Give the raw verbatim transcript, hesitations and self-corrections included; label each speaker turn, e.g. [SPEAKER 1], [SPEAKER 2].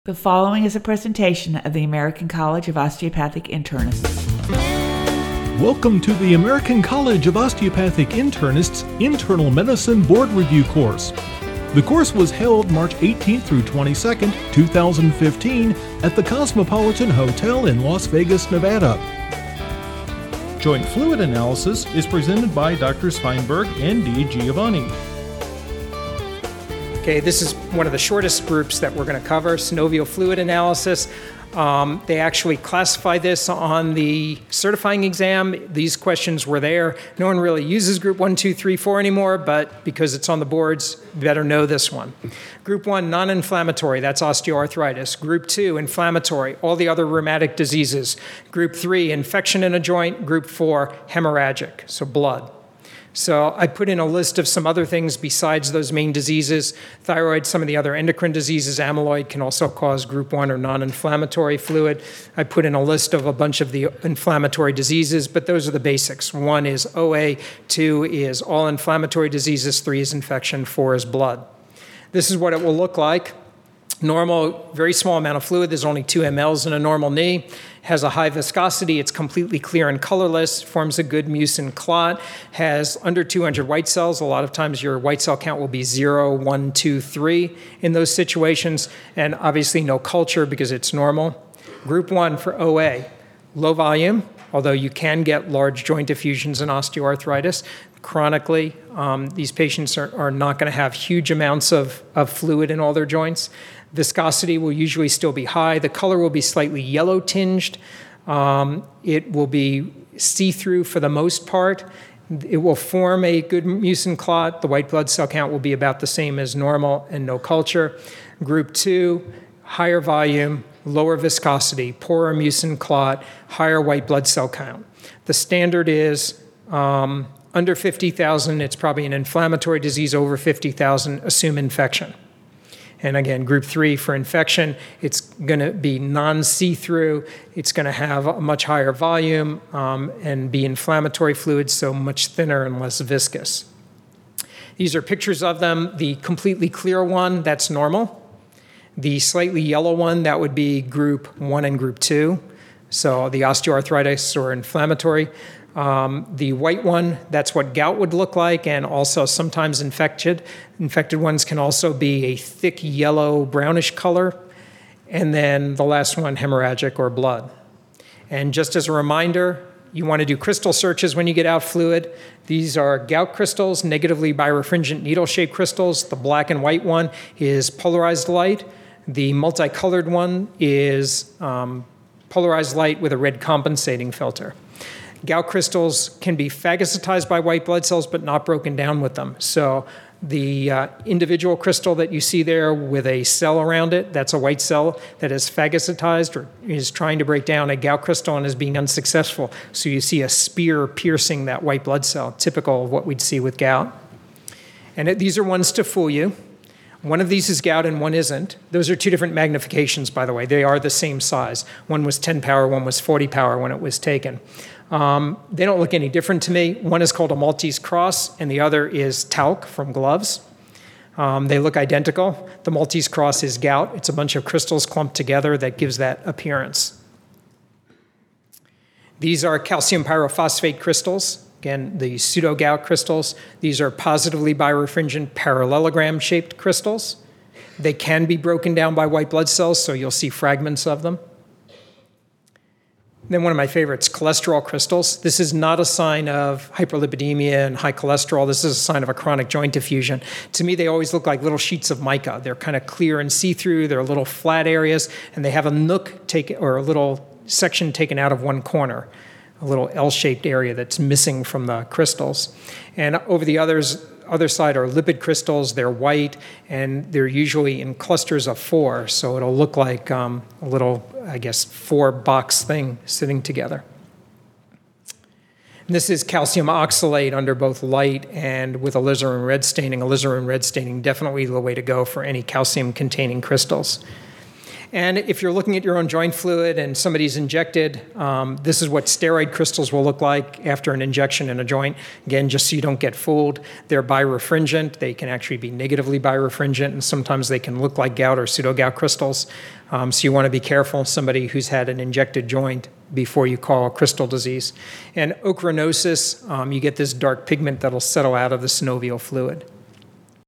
[SPEAKER 1] The following is a presentation of the American College of Osteopathic Internists.
[SPEAKER 2] Welcome to the American College of Osteopathic Internists Internal Medicine Board Review course. The course was held March eighteenth through twenty-second, two thousand fifteen at the Cosmopolitan Hotel in Las Vegas, Nevada. Joint fluid analysis is presented by Doctors Feinberg and D. Giovanni.
[SPEAKER 3] Okay, this is one of the shortest groups that we're going to cover, synovial fluid analysis. Um, they actually classify this on the certifying exam. These questions were there. No one really uses group one, two, three, four anymore, but because it's on the boards, you better know this one. Group one, non-inflammatory, that's osteoarthritis. Group two, inflammatory, all the other rheumatic diseases. Group three, infection in a joint. Group four, hemorrhagic, so blood. So I put in a list of some other things besides those main diseases. Thyroid, some of the other endocrine diseases, amyloid can also cause group one or non-inflammatory fluid. I put in a list of a bunch of the inflammatory diseases, but those are the basics. One is O A, two is all inflammatory diseases, three is infection, four is blood. This is what it will look like. Normal, very small amount of fluid. There's only two milliliters in a normal knee. Has a high viscosity. It's completely clear and colorless. Forms a good mucin clot. Has under two hundred white cells. A lot of times your white cell count will be zero, one, two, three in those situations. And obviously no culture because it's normal. Group one for O A, low volume, although you can get large joint effusions in osteoarthritis. Chronically, um, these patients are, are not going to have huge amounts of, of fluid in all their joints. Viscosity will usually still be high. The color will be slightly yellow tinged. Um, it will be see-through for the most part. It will form a good mucin clot. The white blood cell count will be about the same as normal and no culture. Group two, higher volume, lower viscosity, poorer mucin clot, higher white blood cell count. The standard is um, under fifty thousand, it's probably an inflammatory disease. Over fifty thousand, assume infection. And again, group three for infection, it's going to be non-see-through. It's going to have a much higher volume um, and be inflammatory fluid, so much thinner and less viscous. These are pictures of them. The completely clear one, that's normal. The slightly yellow one, that would be group one and group two. So the osteoarthritis or inflammatory. Um, the white one, that's what gout would look like, and also sometimes infected. Infected ones can also be a thick yellow brownish color. And then the last one, hemorrhagic or blood. And just as a reminder, you want to do crystal searches when you get out fluid. These are gout crystals, negatively birefringent needle-shaped crystals. The black and white one is polarized light. The multicolored one is um, polarized light with a red compensating filter. Gout crystals can be phagocytized by white blood cells, but not broken down with them. So the uh, individual crystal that you see there with a cell around it, that's a white cell that is phagocytized or is trying to break down a gout crystal and is being unsuccessful. So you see a spear piercing that white blood cell, typical of what we'd see with gout. And it, these are ones to fool you. One of these is gout and one isn't. Those are two different magnifications, by the way. They are the same size. One was ten power, one was forty power when it was taken. Um, they don't look any different to me. One is called a Maltese cross, and the other is talc from gloves. Um, they look identical. The Maltese cross is gout. It's a bunch of crystals clumped together that gives that appearance. These are calcium pyrophosphate crystals. Again, the pseudo-gout crystals. These are positively birefringent parallelogram-shaped crystals. They can be broken down by white blood cells, so you'll see fragments of them. Then one of my favorites, cholesterol crystals. This is not a sign of hyperlipidemia and high cholesterol. This is a sign of a chronic joint effusion. To me, they always look like little sheets of mica. They're kind of clear and see-through. They're little flat areas, and they have a nook taken, or a little section taken out of one corner, a little L-shaped area that's missing from the crystals. And over the others, other side are lipid crystals. They're white, and they're usually in clusters of four, so it'll look like um, a little, I guess, four-box thing sitting together. And this is calcium oxalate under both light and with alizarin red staining. Alizarin red staining definitely the way to go for any calcium-containing crystals. And if you're looking at your own joint fluid and somebody's injected, um, this is what steroid crystals will look like after an injection in a joint. Again, just so you don't get fooled, they're birefringent. They can actually be negatively birefringent, and sometimes they can look like gout or pseudogout crystals. Um, so you want to be careful, somebody who's had an injected joint, before you call crystal disease. And ochronosis, um, you get this dark pigment that'll settle out of the synovial fluid.